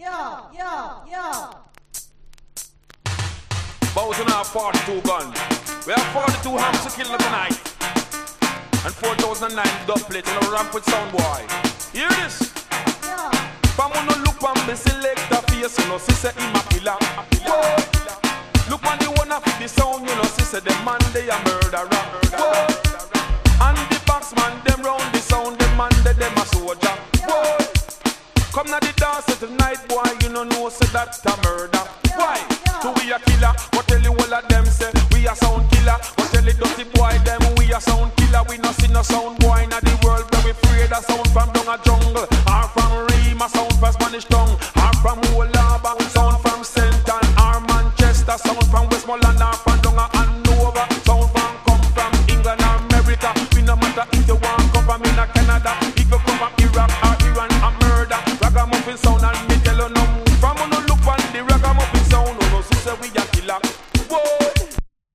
Bowser have 42 guns. We have 42 hams to kill tonight. And 4,009 dub plate in a ramp with sound boy. Hear this? From when you look on the selector face, you know, see say him a killer. Look on the one of the sound, you know, see say the man they a murderer. And the boxman, them round the sound, the man they them a soldier. Come na the dance tonight, boy, you know say that a murder. Why? So we a killer, but tell you all of them say we a sound killer. But tell the dirty boy them we a sound killer. We no see no sound boy in the world where we afraid a sound from down a jungle, or from Rima, sound from Spanish tongue, or from Wolaba, sound from Senton, or Manchester, sound from Westmoreland, or from down a Hanover, sound from come from England or America. We no matter if you want come from in a Canada, if you come from Iraq or Iran, a murder. Ragamuffin sound